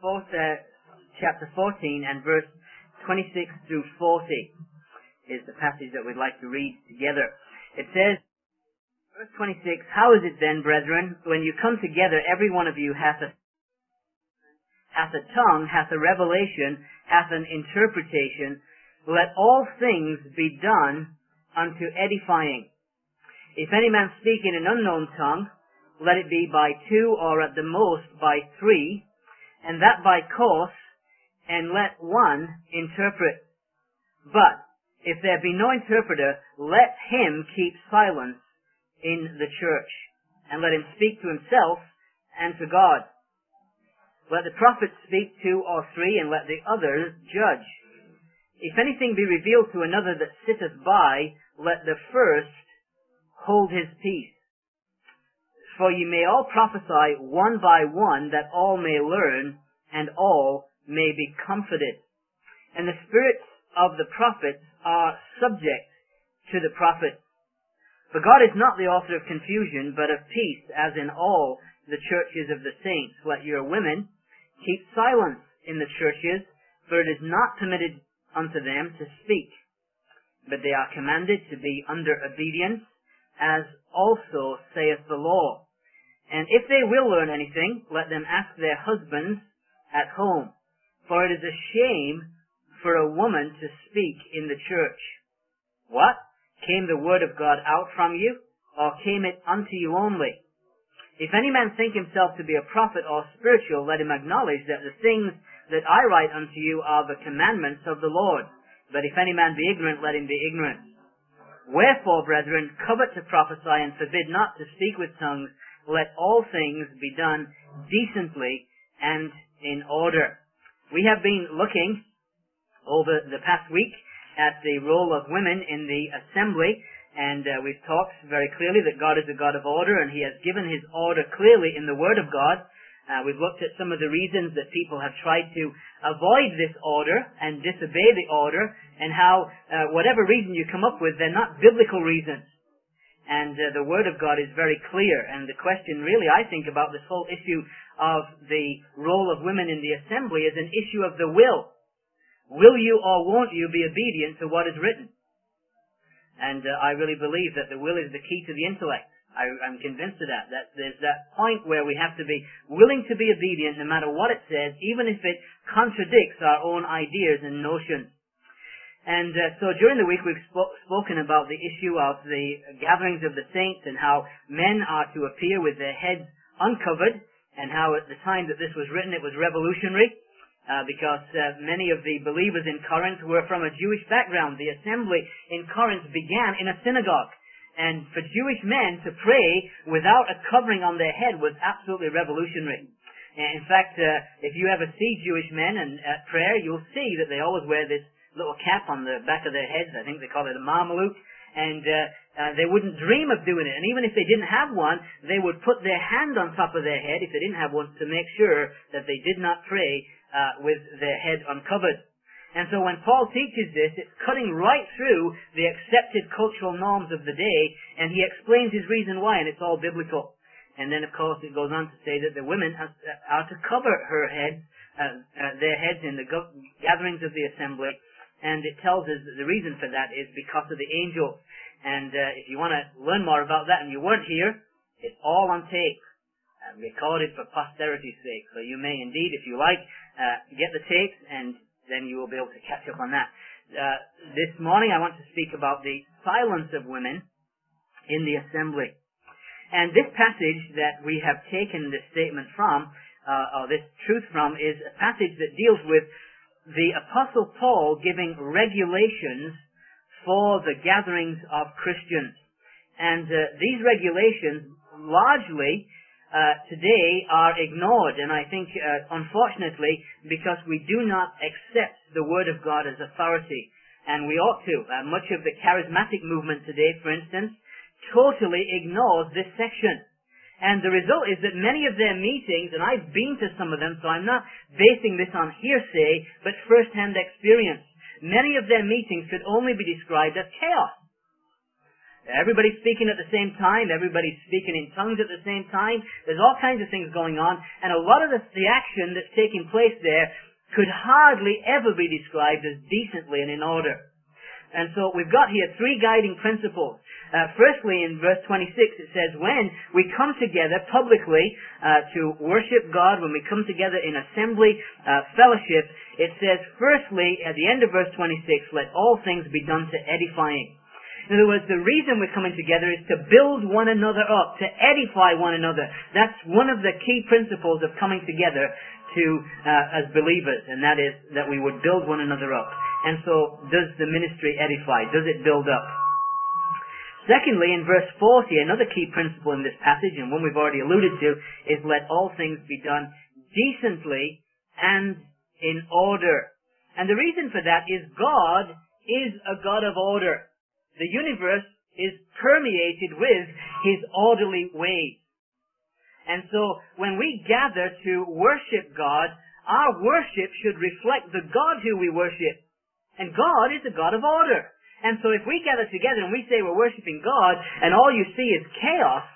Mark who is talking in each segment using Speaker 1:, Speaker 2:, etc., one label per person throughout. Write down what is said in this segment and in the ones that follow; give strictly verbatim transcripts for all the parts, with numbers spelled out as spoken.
Speaker 1: fourth, uh, chapter fourteen and verse twenty-six through forty is the passage that we'd like to read together. It says, verse twenty-six, "How is it then, brethren, when you come together, every one of you hath a hath a tongue, hath a revelation, hath an interpretation. Let all things be done unto edifying. If any man speak in an unknown tongue, let it be by two, or at the most by three, and that by course, and let one interpret. But if there be no interpreter, let him keep silence in the church, and let him speak to himself and to God. Let the prophets speak two or three, and let the others judge. If anything be revealed to another that sitteth by, let the first hold his peace. For ye may all prophesy one by one, that all may learn, and all may be comforted. And the spirits of the prophets are subject to the prophets. For God is not the author of confusion, but of peace, as in all the churches of the saints. Let your women keep silence in the churches, for it is not permitted unto them to speak, but they are commanded to be under obedience, as also saith the law. And if they will learn anything, let them ask their husbands at home, for it is a shame for a woman to speak in the church. What? Came the word of God out from you, or came it unto you only? If any man think himself to be a prophet or spiritual, let him acknowledge that the things that I write unto you are the commandments of the Lord. But if any man be ignorant, let him be ignorant. Wherefore, brethren, covet to prophesy, and forbid not to speak with tongues. Let all things be done decently and in order." We have been looking over the past week at the role of women in the assembly, and uh, we've talked very clearly that God is a God of order, and He has given His order clearly in the Word of God. Uh, we've looked at some of the reasons that people have tried to avoid this order and disobey the order, and how uh, whatever reason you come up with, they're not biblical reasons. And uh, the Word of God is very clear, and the question really, I think, about this whole issue of the role of women in the assembly is an issue of the will. Will you or won't you be obedient to what is written? And uh, I really believe that the will is the key to the intellect. I, I'm convinced of that, that there's that point where we have to be willing to be obedient no matter what it says, even if it contradicts our own ideas and notions. And uh, so during the week we've sp- spoken about the issue of the gatherings of the saints, and how men are to appear with their heads uncovered, and how at the time that this was written it was revolutionary. Uh, because uh, many of the believers in Corinth were from a Jewish background. The assembly in Corinth began in a synagogue. And for Jewish men to pray without a covering on their head was absolutely revolutionary. And in fact, uh, if you ever see Jewish men and at prayer, you'll see that they always wear this little cap on the back of their heads. I think they call it a marmalook. And uh, uh, they wouldn't dream of doing it. And even if they didn't have one, they would put their hand on top of their head, if they didn't have one, to make sure that they did not pray Uh, with their head uncovered. And so when Paul teaches this, it's cutting right through the accepted cultural norms of the day, and he explains his reason why, and it's all biblical. And then, of course, it goes on to say that the women are, are to cover her head, uh, uh, their heads in the go- gatherings of the assembly, and it tells us that the reason for that is because of the angels. And uh, if you want to learn more about that and you weren't here, it's all on tape, uh, recorded for posterity's sake. So you may indeed, if you like, Uh, get the tapes, and then you will be able to catch up on that. Uh, this morning I want to speak about the silence of women in the assembly. And this passage that we have taken this statement from, uh, or this truth from, is a passage that deals with the Apostle Paul giving regulations for the gatherings of Christians. And uh, these regulations largely Uh, today are ignored, and I think, uh, unfortunately, because we do not accept the Word of God as authority, and we ought to. Uh, much of the charismatic movement today, for instance, totally ignores this section. And the result is that many of their meetings, and I've been to some of them, so I'm not basing this on hearsay, but first-hand experience. Many of their meetings could only be described as chaos. Everybody's speaking at the same time. Everybody's speaking in tongues at the same time. There's all kinds of things going on. And a lot of the, the action that's taking place there could hardly ever be described as decently and in order. And so we've got here three guiding principles. Uh, firstly, in verse twenty-six, it says, when we come together publicly uh, to worship God, when we come together in assembly, uh, fellowship, it says, firstly, at the end of verse twenty-six, let all things be done to edifying. In other words, the reason we're coming together is to build one another up, to edify one another. That's one of the key principles of coming together to uh, as believers, and that is that we would build one another up. And so, does the ministry edify? Does it build up? Secondly, in verse forty, another key principle in this passage, and one we've already alluded to, is let all things be done decently and in order. And the reason for that is God is a God of order. The universe is permeated with His orderly ways. And so, when we gather to worship God, our worship should reflect the God who we worship. And God is a God of order. And so if we gather together and we say we're worshiping God, and all you see is chaos,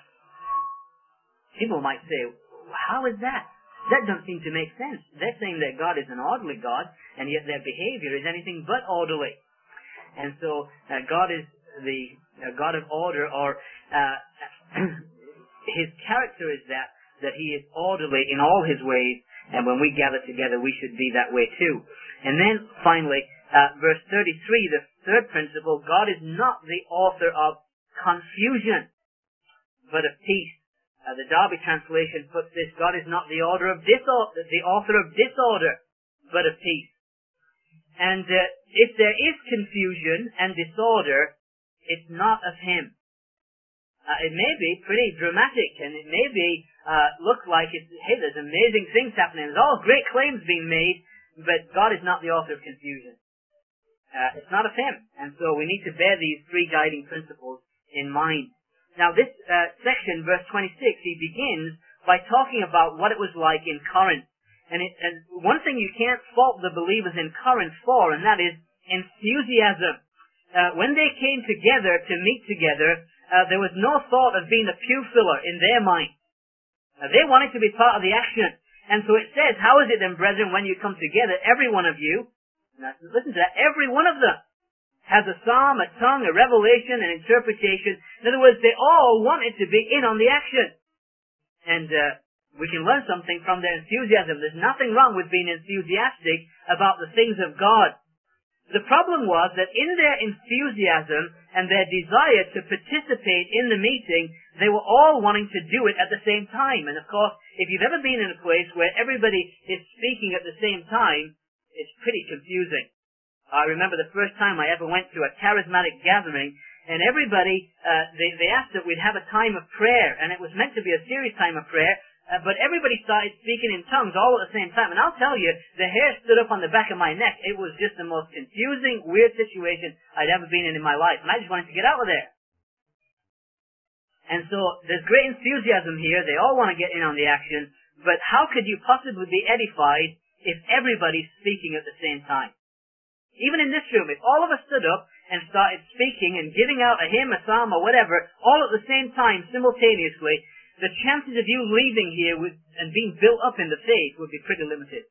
Speaker 1: people might say, how is that? That doesn't seem to make sense. They're saying that God is an orderly God, and yet their behavior is anything but orderly. And so uh, God is the uh, God of order, or uh, His character is that, that He is orderly in all His ways, and when we gather together we should be that way too. And then finally, uh, verse thirty-three, the third principle, God is not the author of confusion, but of peace. Uh, the Darby translation puts this, God is not the author of disorder, the author of disorder, but of peace. And uh, if there is confusion and disorder, it's not of Him. Uh, it may be pretty dramatic, and it may be uh, look like it's, hey, there's amazing things happening. There's all great claims being made, but God is not the author of confusion. Uh, it's not of Him, and so we need to bear these three guiding principles in mind. Now, this uh, section, verse twenty-six, he begins by talking about what it was like in Corinth. And, it, and one thing you can't fault the believers in Corinth for, and that is enthusiasm. Uh, when they came together to meet together, uh, there was no thought of being a pew filler in their mind. Uh, they wanted to be part of the action. And so it says, how is it then, brethren, when you come together, every one of you, now listen to that, every one of them has a psalm, a tongue, a revelation, an interpretation. In other words, they all wanted to be in on the action. And uh, we can learn something from their enthusiasm. There's nothing wrong with being enthusiastic about the things of God. The problem was that in their enthusiasm and their desire to participate in the meeting, they were all wanting to do it at the same time. And of course, if you've ever been in a place where everybody is speaking at the same time, it's pretty confusing. I remember the first time I ever went to a charismatic gathering, and everybody, uh, they, they asked that we'd have a time of prayer, and it was meant to be a serious time of prayer, Uh, but everybody started speaking in tongues all at the same time. And I'll tell you, the hair stood up on the back of my neck. It was just the most confusing, weird situation I'd ever been in in my life. And I just wanted to get out of there. And so there's great enthusiasm here. They all want to get in on the action. But how could you possibly be edified if everybody's speaking at the same time? Even in this room, if all of us stood up and started speaking and giving out a hymn, a psalm, or whatever, all at the same time, simultaneously, the chances of you leaving here with, and being built up in the faith would be pretty limited.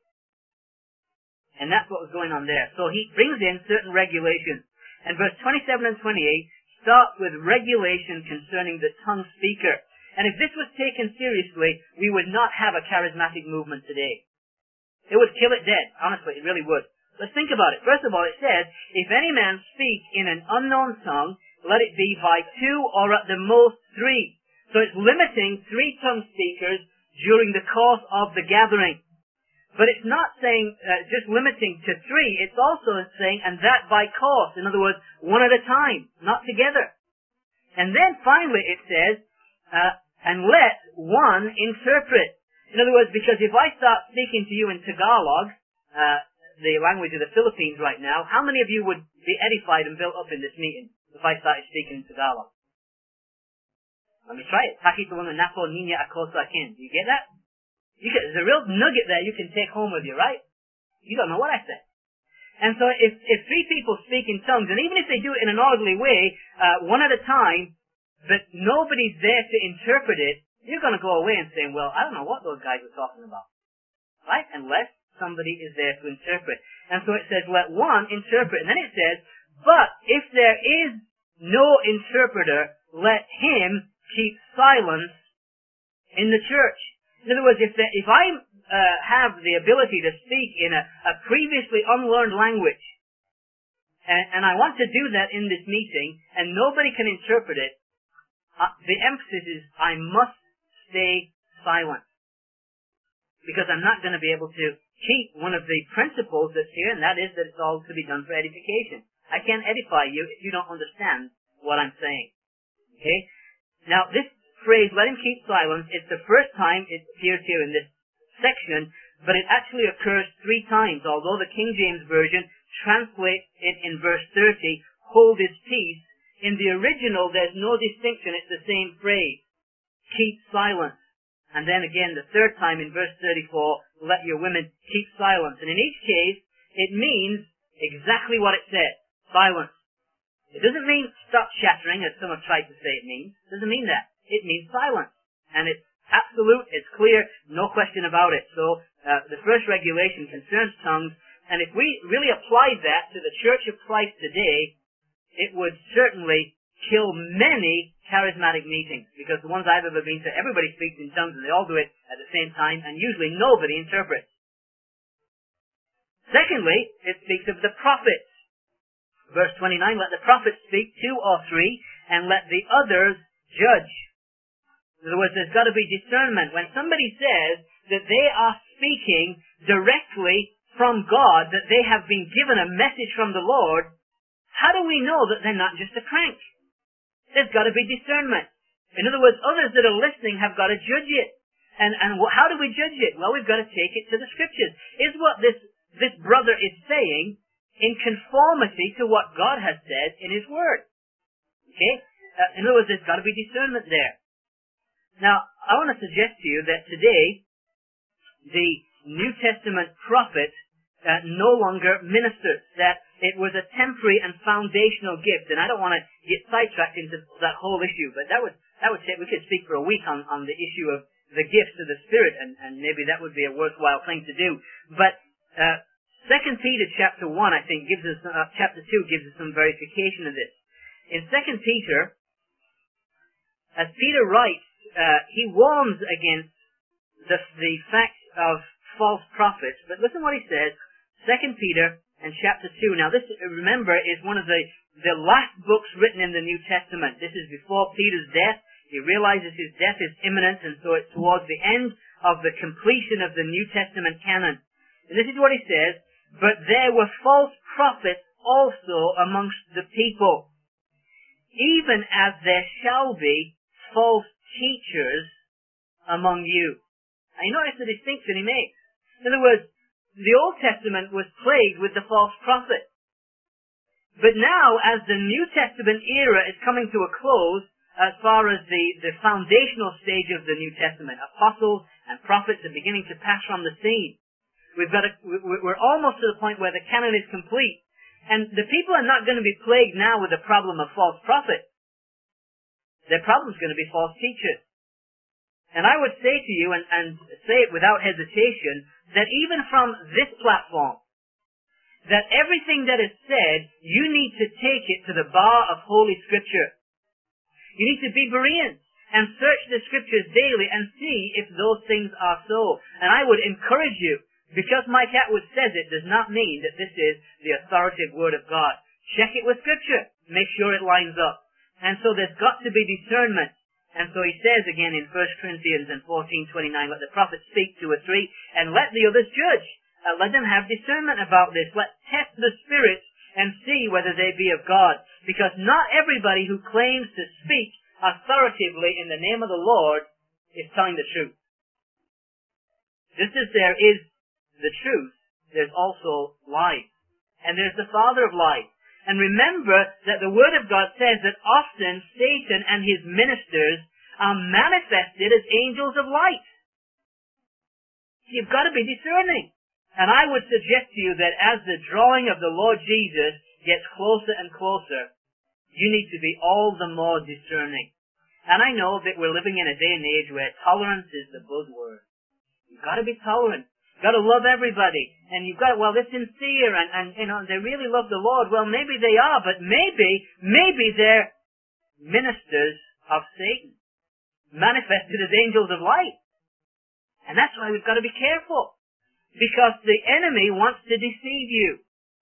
Speaker 1: And that's what was going on there. So he brings in certain regulations. And verse twenty-seven and twenty-eight starts with regulation concerning the tongue speaker. And if this was taken seriously, we would not have a charismatic movement today. It would kill it dead. Honestly, it really would. Let's think about it. First of all, it says, if any man speak in an unknown tongue, let it be by two or at the most three. So it's limiting three tongue speakers during the course of the gathering. But it's not saying uh, just limiting to three. It's also saying, and that by course. In other words, one at a time, not together. And then finally it says, uh, and let one interpret. In other words, because if I start speaking to you in Tagalog, uh, the language of the Philippines right now, how many of you would be edified and built up in this meeting if I started speaking in Tagalog? Let me try it. Pakitulungan nako ninya ako sa akin. Do you get that? You get, there's a real nugget there you can take home with you, right? You don't know what I said. And so if, if three people speak in tongues, and even if they do it in an orderly way, uh, one at a time, but nobody's there to interpret it, you're going to go away and say, well, I don't know what those guys are talking about. Right? Unless somebody is there to interpret. And so it says, let one interpret. And then it says, but if there is no interpreter, let him keep silence in the church. In other words, if, there, if I uh, have the ability to speak in a, a previously unlearned language, and, and I want to do that in this meeting, and nobody can interpret it, uh, the emphasis is I must stay silent. Because I'm not going to be able to keep one of the principles that's here, and that is that it's all to be done for edification. I can't edify you if you don't understand what I'm saying. Okay? Now, this phrase, let him keep silence, it's the first time it appears here in this section, but it actually occurs three times, although the King James Version translates it in verse thirty, hold his peace. In the original, there's no distinction, it's the same phrase. Keep silence. And then again, the third time in verse thirty-four, let your women keep silence. And in each case, it means exactly what it says. Silence. It doesn't mean stop chattering, as some have tried to say it means. It doesn't mean that. It means silence. And it's absolute, it's clear, no question about it. So, uh, the first regulation concerns tongues, and if we really applied that to the Church of Christ today, it would certainly kill many charismatic meetings, because the ones I've ever been to, everybody speaks in tongues and they all do it at the same time, and usually nobody interprets. Secondly, it speaks of the prophets. Verse twenty-nine, let the prophets speak, two or three, and let the others judge. In other words, there's got to be discernment. When somebody says that they are speaking directly from God, that they have been given a message from the Lord, how do we know that they're not just a crank? There's got to be discernment. In other words, others that are listening have got to judge it. And, and how do we judge it? Well, we've got to take it to the Scriptures. Is what this, this brother is saying in conformity to what God has said in His Word? Okay? Uh, in other words, there's got to be discernment there. Now, I want to suggest to you that today, the New Testament prophet uh, no longer ministers, that it was a temporary and foundational gift. And I don't want to get sidetracked into that whole issue, but that would, that would say we could speak for a week on, on the issue of the gifts of the Spirit, and, and maybe that would be a worthwhile thing to do. But, uh, Second Peter chapter one, I think, gives us, uh, chapter two gives us some verification of this. In Second Peter, as Peter writes, uh, he warns against the, the fact of false prophets. But listen what he says, Second Peter and chapter two. Now this, remember, is one of the, the last books written in the New Testament. This is before Peter's death. He realizes his death is imminent, and so it's towards the end of the completion of the New Testament canon. And this is what he says, but there were false prophets also amongst the people, even as there shall be false teachers among you. And you notice the distinction he makes. In other words, the Old Testament was plagued with the false prophet. But now, as the New Testament era is coming to a close, as far as the, the foundational stage of the New Testament, apostles and prophets are beginning to pass from the scene. We've got a, we're almost to the point where the canon is complete. And the people are not going to be plagued now with the problem of false prophets. Their problem is going to be false teachers. And I would say to you, and, and say it without hesitation, that even from this platform, that everything that is said, you need to take it to the bar of Holy Scripture. You need to be Bereans and search the Scriptures daily and see if those things are so. And I would encourage you, because Mike Atwood says it does not mean that this is the authoritative Word of God. Check it with Scripture. Make sure it lines up. And so there's got to be discernment. And so he says again in First Corinthians fourteen twenty-nine, let the prophets speak, two or three, and let the others judge. Uh, let them have discernment about this. Let test the spirits and see whether they be of God. Because not everybody who claims to speak authoritatively in the name of the Lord is telling the truth. Just as there is the truth, there's also lies. And there's the father of lies. And remember that the Word of God says that often Satan and his ministers are manifested as angels of light. You've got to be discerning. And I would suggest to you that as the drawing of the Lord Jesus gets closer and closer, you need to be all the more discerning. And I know that we're living in a day and age where tolerance is the buzzword. You've got to be tolerant. You've got to love everybody. And you've got, well, they're sincere and, and, you know, they really love the Lord. Well, maybe they are, but maybe, maybe they're ministers of Satan, manifested as angels of light. And that's why we've got to be careful. Because the enemy wants to deceive you.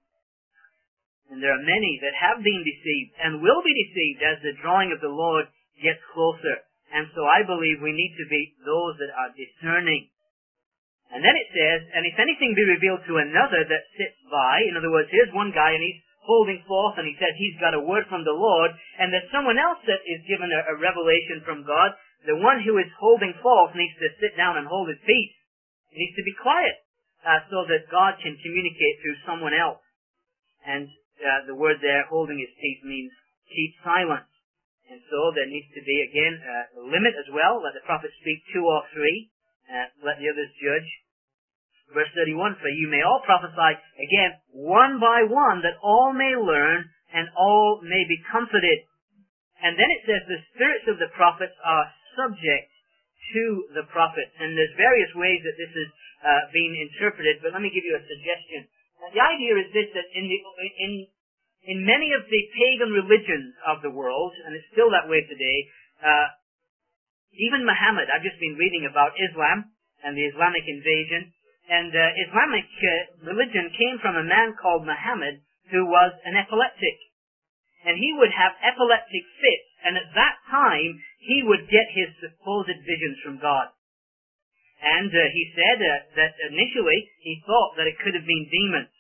Speaker 1: And there are many that have been deceived and will be deceived as the drawing of the Lord gets closer. And so I believe we need to be those that are discerning. And then it says, and if anything be revealed to another that sits by, in other words, here's one guy and he's holding forth and he says he's got a word from the Lord, and there's someone else that is given a, a revelation from God. The one who is holding forth needs to sit down and hold his peace. He needs to be quiet uh, so that God can communicate through someone else. And uh, the word there, holding his peace, means keep silent. And so there needs to be, again, uh, a limit as well. Let the prophet speak two or three. Uh, let the others judge. Verse thirty-one, for you may all prophesy, again, one by one, that all may learn and all may be comforted. And then it says the spirits of the prophets are subject to the prophets. And there's various ways that this is uh, being interpreted, but let me give you a suggestion. Now, the idea is this, that in the, in In many of the pagan religions of the world, and it's still that way today, uh, even Muhammad, I've just been reading about Islam and the Islamic invasion, and uh, Islamic uh, religion came from a man called Muhammad who was an epileptic. And he would have epileptic fits, and at that time, he would get his supposed visions from God. And uh, he said uh, that initially, he thought that it could have been demons.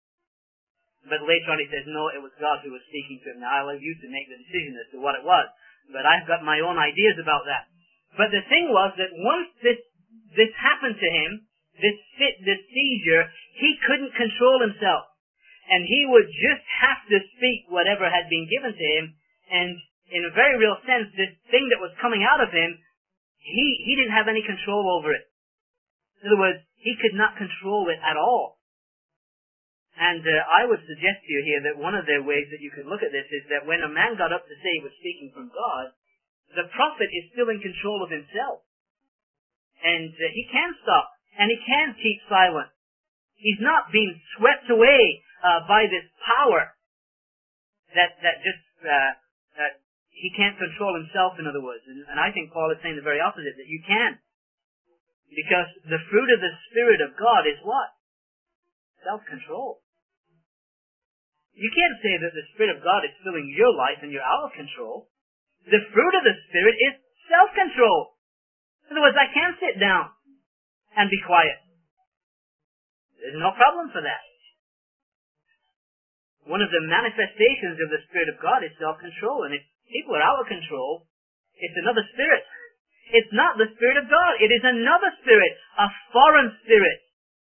Speaker 1: But later on he says, no, it was God who was speaking to him. Now I'll leave you to make the decision as to what it was. But I've got my own ideas about that. But the thing was that once this, this happened to him, this fit, this seizure, he couldn't control himself. And he would just have to speak whatever had been given to him. And in a very real sense, this thing that was coming out of him, he, he didn't have any control over it. In other words, he could not control it at all. And uh, I would suggest to you here that one of the ways that you could look at this is that when a man got up to say he was speaking from God, the prophet is still in control of himself. And uh, he can stop, and he can keep silent. He's not being swept away uh, by this power that that just, uh, that he can't control himself, in other words. And, and I think Paul is saying the very opposite, that you can. Because the fruit of the Spirit of God is what? Self-control. You can't say that the Spirit of God is filling your life and you're out of control. The fruit of the Spirit is self-control. In other words, I can sit down and be quiet. There's no problem for that. One of the manifestations of the Spirit of God is self-control. And if people are out of control, it's another spirit. It's not the Spirit of God. It is another spirit, a foreign spirit.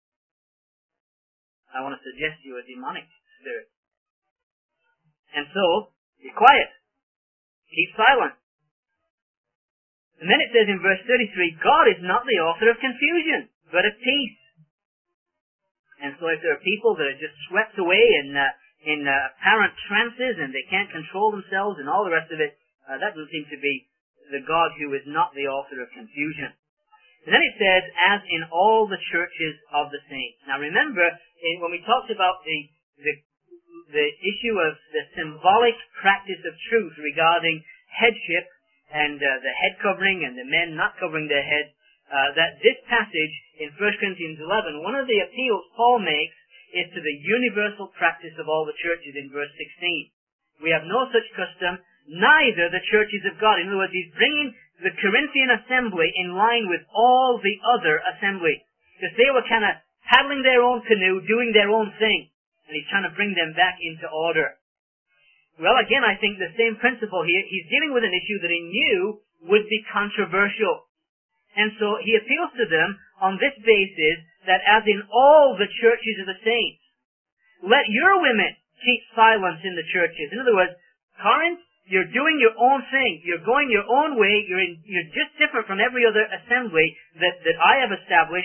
Speaker 1: I want to suggest to you a demonic spirit. And so, be quiet. Keep silent. And then it says in verse thirty-three, God is not the author of confusion, but of peace. And so if there are people that are just swept away in uh, in uh, apparent trances and they can't control themselves and all the rest of it, uh, that doesn't seem to be the God who is not the author of confusion. And then it says, as in all the churches of the saints. Now remember, in, when we talked about the, the the issue of the symbolic practice of truth regarding headship and uh, the head covering and the men not covering their heads, uh, that this passage in First Corinthians eleven, one of the appeals Paul makes is to the universal practice of all the churches in verse sixteen. We have no such custom, neither the churches of God. In other words, he's bringing the Corinthian assembly in line with all the other assemblies. Because they were kind of paddling their own canoe, doing their own thing. And he's trying to bring them back into order. Well, again, I think the same principle here. He's dealing with an issue that he knew would be controversial. And so he appeals to them on this basis that as in all the churches of the saints, let your women keep silence in the churches. In other words, Corinth, you're doing your own thing. You're going your own way. You're in, you're just different from every other assembly that, that I have established.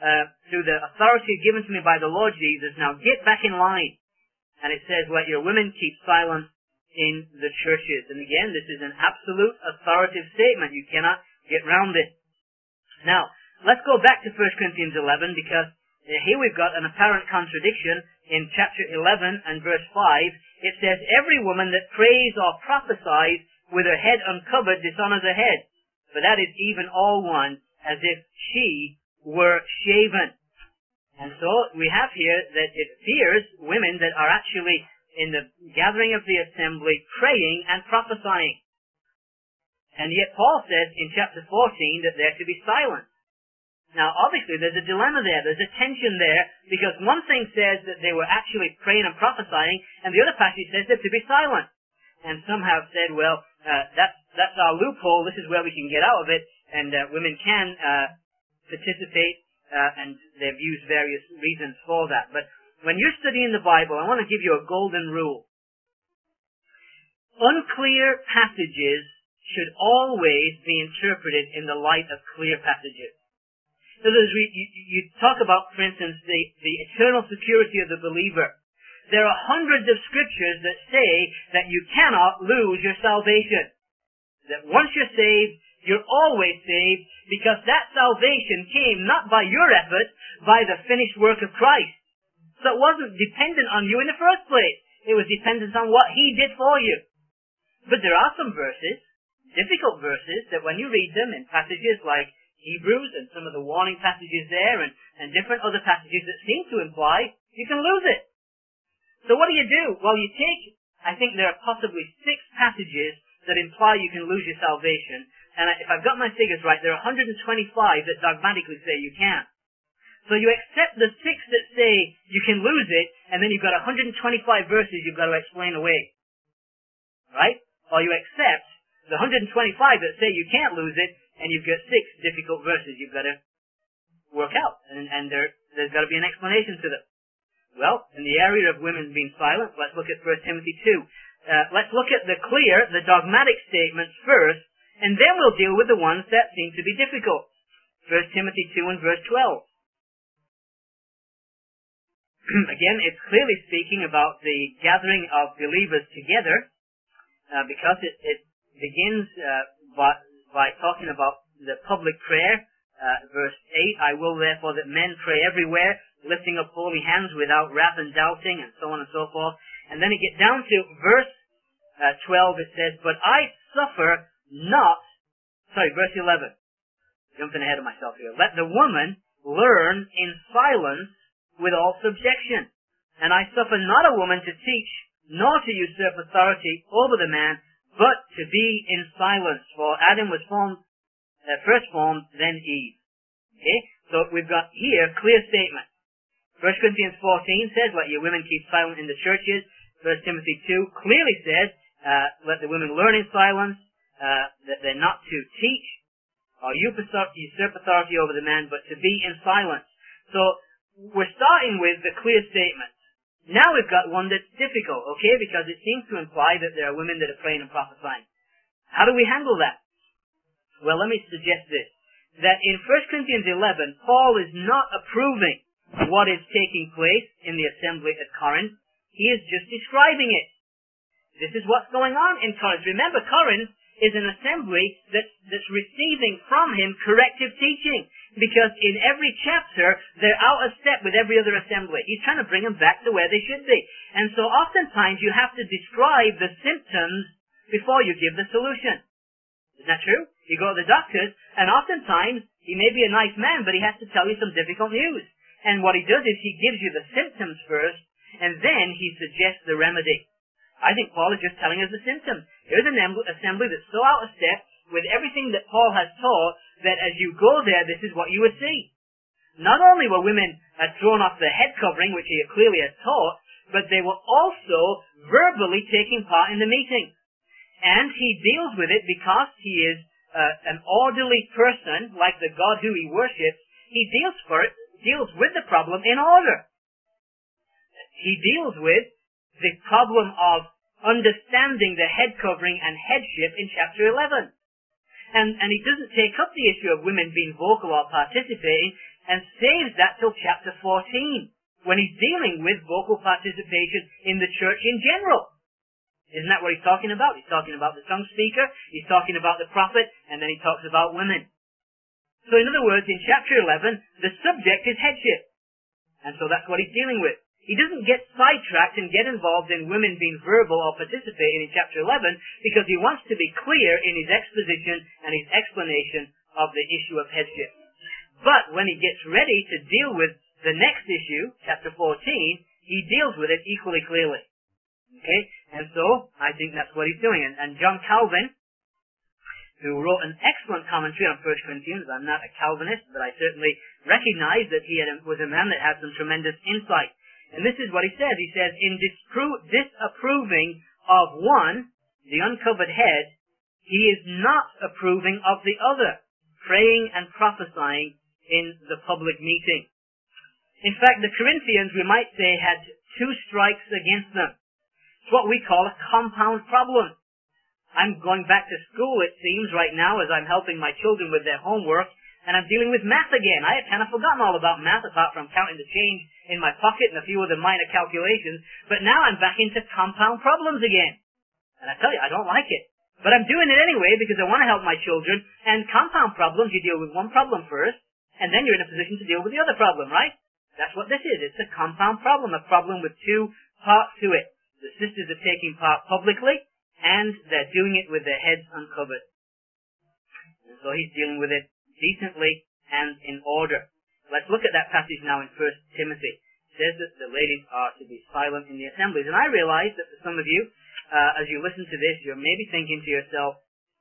Speaker 1: uh, through the authority given to me by the Lord Jesus, now get back in line. And it says, let your women keep silent in the churches. And again, this is an absolute authoritative statement. You cannot get round it. Now, let's go back to First Corinthians eleven, because uh, here we've got an apparent contradiction. In chapter eleven and verse five, it says, every woman that prays or prophesies with her head uncovered dishonors her head. For that is even all one, as if she were shaven. And so we have here that it appears women that are actually in the gathering of the assembly praying and prophesying. And yet Paul says in chapter fourteen that they're to be silent. Now obviously there's a dilemma there, there's a tension there, because one thing says that they were actually praying and prophesying, and the other passage says they're to be silent. And some have said, well, uh, that's, that's our loophole, this is where we can get out of it, and uh, women can uh, participate. Uh, and they've used various reasons for that. But when you're studying the Bible, I want to give you a golden rule. Unclear passages should always be interpreted in the light of clear passages. So there's, you, you talk about, for instance, the, the eternal security of the believer. There are hundreds of scriptures that say that you cannot lose your salvation. That once you're saved, you're always saved, because that salvation came not by your effort, by the finished work of Christ. So it wasn't dependent on you in the first place. It was dependent on what He did for you. But there are some verses, difficult verses, that when you read them in passages like Hebrews and some of the warning passages there and, and different other passages that seem to imply you can lose it. So what do you do? Well, you take, I think there are possibly six passages that imply you can lose your salvation. And if I've got my figures right, there are one hundred twenty-five that dogmatically say you can't. So you accept the six that say you can lose it, and then you've got one hundred twenty-five verses you've got to explain away. Right? Or you accept the one hundred twenty-five that say you can't lose it, and you've got six difficult verses you've got to work out. And, and there, there's got to be an explanation to them. Well, in the area of women being silent, let's look at First Timothy two. Uh, let's look at the clear, the dogmatic statements first, and then we'll deal with the ones that seem to be difficult. First Timothy two and verse twelve. Again, it's clearly speaking about the gathering of believers together, uh, because it, it begins uh, by, by talking about the public prayer. Uh, verse eight, I will therefore that men pray everywhere, lifting up holy hands without wrath and doubting, and so on and so forth. And then you get down to verse uh, twelve, it says, but I suffer not, sorry, verse eleven. Jumping ahead of myself here. Let the woman learn in silence with all subjection. And I suffer not a woman to teach, nor to usurp authority over the man, but to be in silence. For Adam was formed, uh, first formed, then Eve. Okay? So we've got here clear statement. First Corinthians fourteen says, let your women keep silent in the churches. First Timothy two clearly says, uh, let the women learn in silence. Uh, that they're not to teach or usurp authority over the man, but to be in silence. So we're starting with the clear statement. Now we've got one that's difficult, okay, because it seems to imply that there are women that are praying and prophesying. How do we handle that? Well, let me suggest this, that in First Corinthians eleven, Paul is not approving what is taking place in the assembly at Corinth. He is just describing it. This is what's going on in Corinth. Remember, Corinth is an assembly that's, that's receiving from him corrective teaching. Because in every chapter, they're out of step with every other assembly. He's trying to bring them back to where they should be. And so oftentimes you have to describe the symptoms before you give the solution. Isn't that true? You go to the doctors, and oftentimes he may be a nice man, but he has to tell you some difficult news. And what he does is he gives you the symptoms first, and then he suggests the remedy. I think Paul is just telling us the symptoms. Here's an assembly that's so out of step with everything that Paul has taught that as you go there, this is what you would see. Not only were women uh, thrown off their head covering, which he clearly has taught, but they were also verbally taking part in the meeting. And he deals with it because he is uh, an orderly person, like the God who he worships. He deals for it, deals with the problem in order. He deals with the problem of understanding the head covering and headship in chapter eleven. And, and he doesn't take up the issue of women being vocal or participating. and saves that till chapter fourteen, when he's dealing with vocal participation in the church in general. Isn't that what he's talking about? He's talking about the tongue speaker, he's talking about the prophet, and then he talks about women. So in other words, in chapter eleven, the subject is headship. And so that's what he's dealing with. He doesn't get sidetracked and get involved in women being verbal or participating in chapter eleven because he wants to be clear in his exposition and his explanation of the issue of headship. But when he gets ready to deal with the next issue, chapter fourteen, he deals with it equally clearly. Okay? And so, I think that's what he's doing. And, and John Calvin, who wrote an excellent commentary on First Corinthians, I'm not a Calvinist, but I certainly recognize that he had, was a man that had some tremendous insight. And this is what he says. He says, in dispro- disapproving of one, the uncovered head, he is not approving of the other, praying and prophesying in the public meeting. In fact, the Corinthians, we might say, had two strikes against them. It's what we call a compound problem. I'm going back to school, it seems, right now as I'm helping my children with their homework, and I'm dealing with math again. I had kind of forgotten all about math, apart from counting the change in my pocket and a few other minor calculations, but now I'm back into compound problems again. And I tell you, I don't like it. But I'm doing it anyway because I want to help my children, and compound problems, you deal with one problem first, and then you're in a position to deal with the other problem, right? That's what this is. It's a compound problem, a problem with two parts to it. The sisters are taking part publicly, and they're doing it with their heads uncovered. And so he's dealing with it decently and in order. Let's look at that passage now in First Timothy. It says that the ladies are to be silent in the assemblies. And I realize that for some of you, uh, as you listen to this, you're maybe thinking to yourself,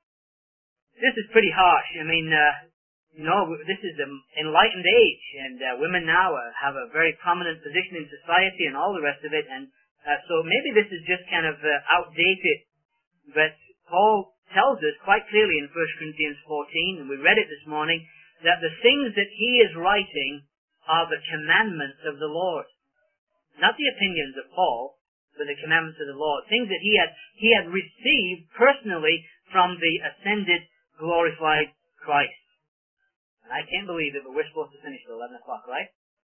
Speaker 1: this is pretty harsh. I mean, uh, you know, this is an enlightened age, and uh, women now uh, have a very prominent position in society and all the rest of it, and uh, so maybe this is just kind of uh, outdated. But Paul tells us quite clearly in First Corinthians fourteen, and we read it this morning, that the things that he is writing are the commandments of the Lord. Not the opinions of Paul, but the commandments of the Lord. Things that he had, he had received personally from the ascended, glorified Christ. And I can't believe it, but we're supposed to finish at eleven o'clock, right?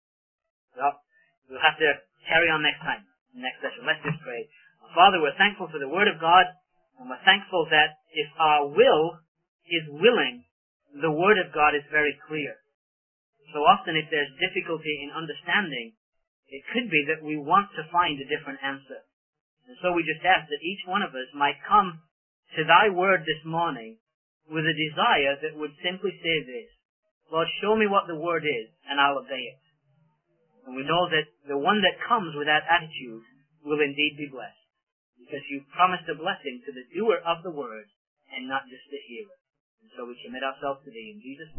Speaker 1: Well, we'll have to carry on next time, next session. Let's just pray. Father, we're thankful for the Word of God, and we're thankful that if our will is willing, the Word of God is very clear. So often if there's difficulty in understanding, it could be that we want to find a different answer. And so we just ask that each one of us might come to thy Word this morning with a desire that would simply say this: Lord, show me what the Word is, and I'll obey it. And we know that the one that comes with that attitude will indeed be blessed, because you promised a blessing to the doer of the Word and not just the hearer. And so we commit ourselves to thee in Jesus' name.